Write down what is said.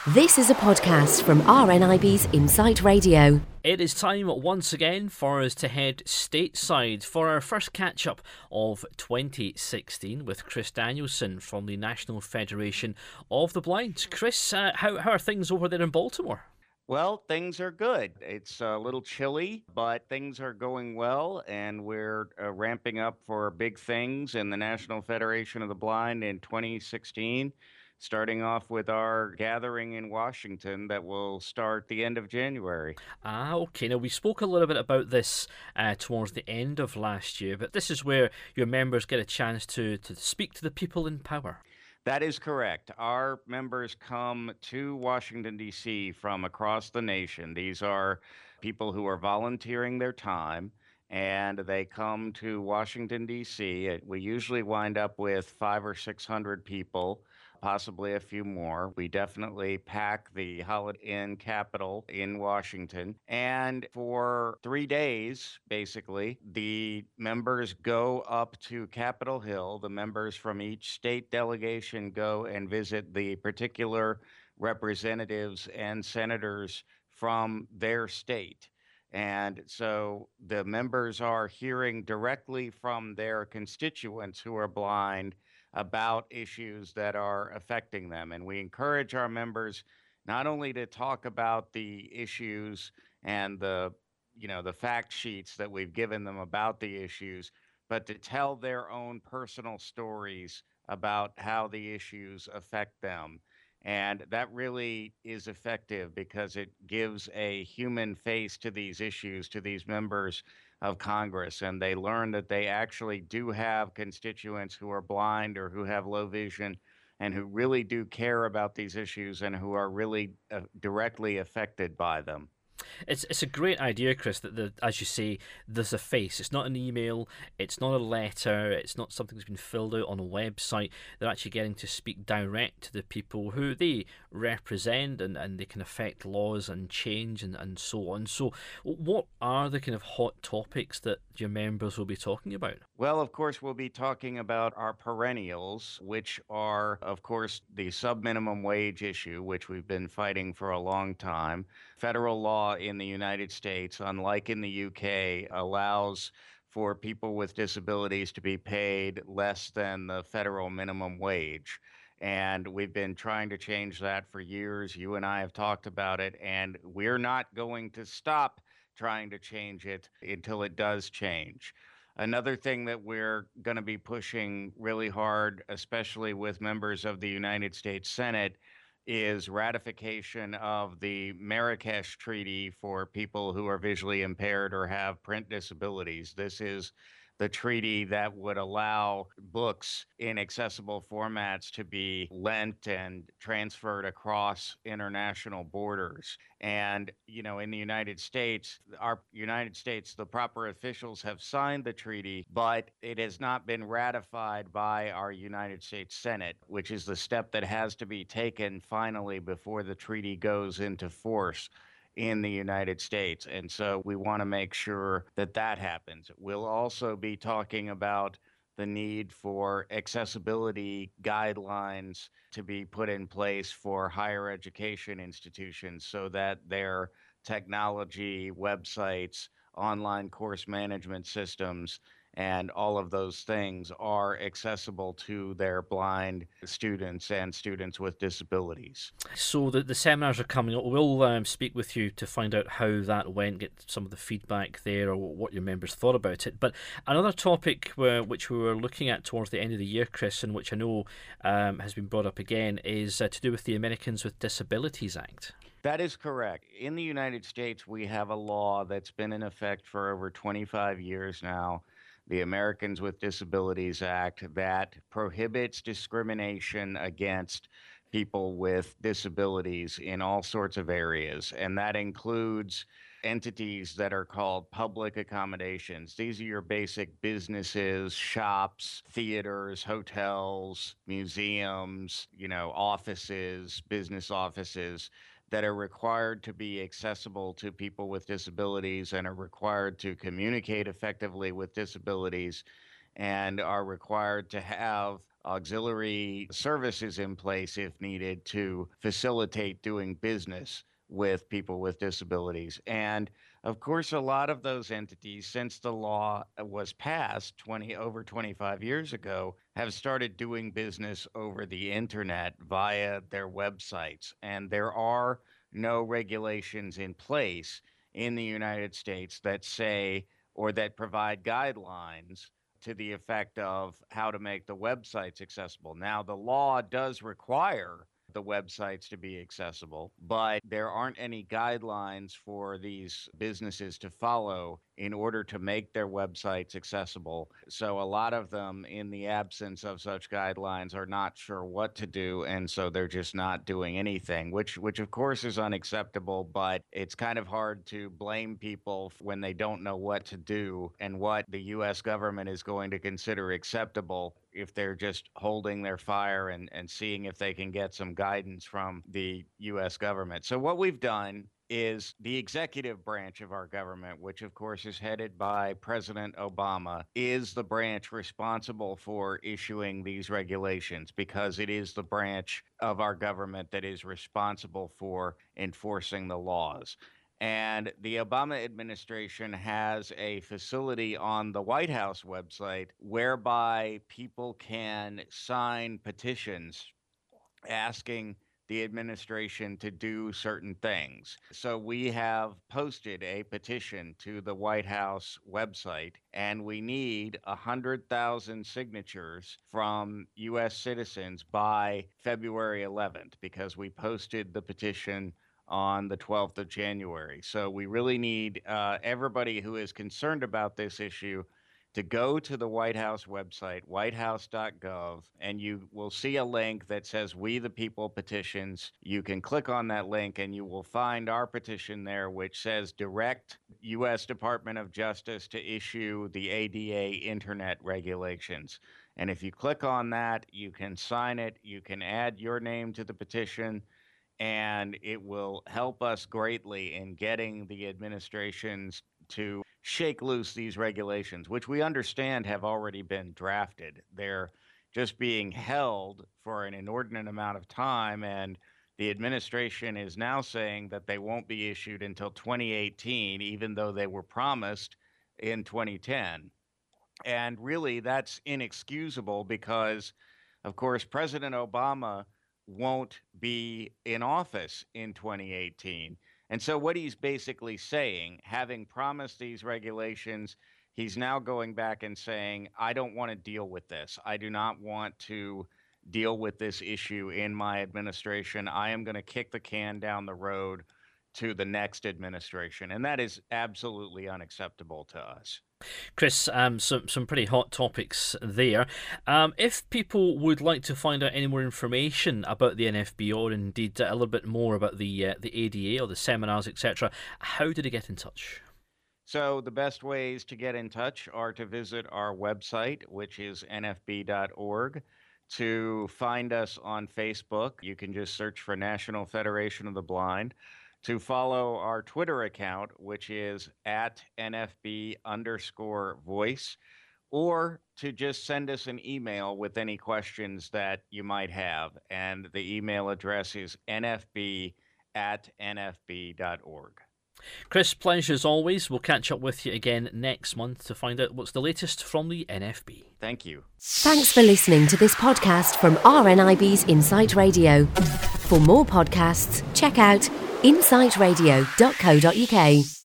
This is a podcast from RNIB's Insight Radio. It is time once again for us to head stateside for our first catch-up of 2016 with Chris Danielson from the National Federation of the Blind. Chris, how are things over there in Baltimore? Well, things are good. It's a little chilly, but things are going well, and we're ramping up for big things in the National Federation of the Blind in 2016, starting off with our gathering in Washington that will start the end of January. Okay. Now, we spoke a little bit about this towards the end of last year, but this is where your members get a chance to speak to the people in power. That is correct. Our members come to Washington, D.C. from across the nation. These are people who are volunteering their time, and they come to Washington, D.C. We usually wind up with 500 or 600 people, possibly a few more. We definitely pack the Holiday Inn Capitol in Washington. And for 3 days, basically, the members go up to Capitol Hill. The members from each state delegation go and visit the particular representatives and senators from their state. And so the members are hearing directly from their constituents who are blind about issues that are affecting them. And we encourage our members not only to talk about the issues and the fact sheets that we've given them about the issues, but to tell their own personal stories about how the issues affect them. And that really is effective because it gives a human face to these issues, to these members of Congress. And they learn that they actually do have constituents who are blind or who have low vision and who really do care about these issues and who are really directly affected by them. It's a great idea, Chris, that as you say, there's a face. It's not an email, it's not a letter, it's not something that's been filled out on a website. They're actually getting to speak direct to the people who they represent, and they can affect laws and change and so on. So what are the kind of hot topics that your members will be talking about? Well, of course, we'll be talking about our perennials, which are, of course, the sub-minimum wage issue, which we've been fighting for a long time. Federal law in the United States, unlike in the UK, allows for people with disabilities to be paid less than the federal minimum wage. And we've been trying to change that for years. You and I have talked about it, and we're not going to stop trying to change it until it does change. Another thing that we're going to be pushing really hard, especially with members of the United States Senate, is ratification of the Marrakesh Treaty for people who are visually impaired or have print disabilities. This is the treaty that would allow books in accessible formats to be lent and transferred across international borders. And, in the United States, the proper officials have signed the treaty, but it has not been ratified by our United States Senate, which is the step that has to be taken finally before the treaty goes into force in the United States. And so we want to make sure that that happens. We'll also be talking about the need for accessibility guidelines to be put in place for higher education institutions so that their technology, websites, online course management systems, and all of those things are accessible to their blind students and students with disabilities. So the seminars are coming up. We'll speak with you to find out how that went, get some of the feedback there, or what your members thought about it. But another topic which we were looking at towards the end of the year, Chris, and which I know has been brought up again, is to do with the Americans with Disabilities Act. That is correct. In the United States, we have a law that's been in effect for over 25 years now, the Americans with Disabilities Act, that prohibits discrimination against people with disabilities in all sorts of areas. And that includes entities that are called public accommodations. These are your basic businesses, shops, theaters, hotels, museums, offices, business offices that are required to be accessible to people with disabilities and are required to communicate effectively with disabilities and are required to have auxiliary services in place if needed to facilitate doing business with people with disabilities. And of course, a lot of those entities, since the law was passed over 25 years ago, have started doing business over the internet via their websites. And there are no regulations in place in the United States that say or that provide guidelines to the effect of how to make the websites accessible. Now, the law does require the websites to be accessible, but there aren't any guidelines for these businesses to follow in order to make their websites accessible. So a lot of them, in the absence of such guidelines, are not sure what to do, and so they're just not doing anything, which of course is unacceptable, but it's kind of hard to blame people when they don't know what to do and what the U.S. government is going to consider acceptable if they're just holding their fire and seeing if they can get some guidance from the U.S. government. So what we've done is the executive branch of our government, which of course is headed by President Obama, is the branch responsible for issuing these regulations because it is the branch of our government that is responsible for enforcing the laws. And the Obama administration has a facility on the White House website whereby people can sign petitions asking the administration to do certain things. So we have posted a petition to the White House website, and we need 100,000 signatures from U.S. citizens by February 11th because we posted the petition on the 12th of January. So we really need everybody who is concerned about this issue to go to the White House website, whitehouse.gov, and you will see a link that says We the People petitions. You can click on that link and you will find our petition there, which says direct U.S. Department of Justice to issue the ADA internet regulations. And if you click on that, you can sign it, you can add your name to the petition, and it will help us greatly in getting the administrations to shake loose these regulations, which we understand have already been drafted. They're just being held for an inordinate amount of time, and the administration is now saying that they won't be issued until 2018, even though they were promised in 2010. And really, that's inexcusable because, of course, President Obama won't be in office in 2018. And so what he's basically saying, having promised these regulations, he's now going back and saying, I don't want to deal with this. I do not want to deal with this issue in my administration. I am going to kick the can down the road to the next administration. And that is absolutely unacceptable to us. Chris, some pretty hot topics there. If people would like to find out any more information about the NFB or indeed a little bit more about the ADA or the seminars, etc., how do they get in touch? So the best ways to get in touch are to visit our website, which is nfb.org. To find us on Facebook, you can just search for National Federation of the Blind. To follow our Twitter account, which is at NFB_voice, or to just send us an email with any questions that you might have. And the email address is nfb@nfb.org. Chris, pleasure as always. We'll catch up with you again next month to find out what's the latest from the NFB. Thank you. Thanks for listening to this podcast from RNIB's Insight Radio. For more podcasts, check out insightradio.co.uk.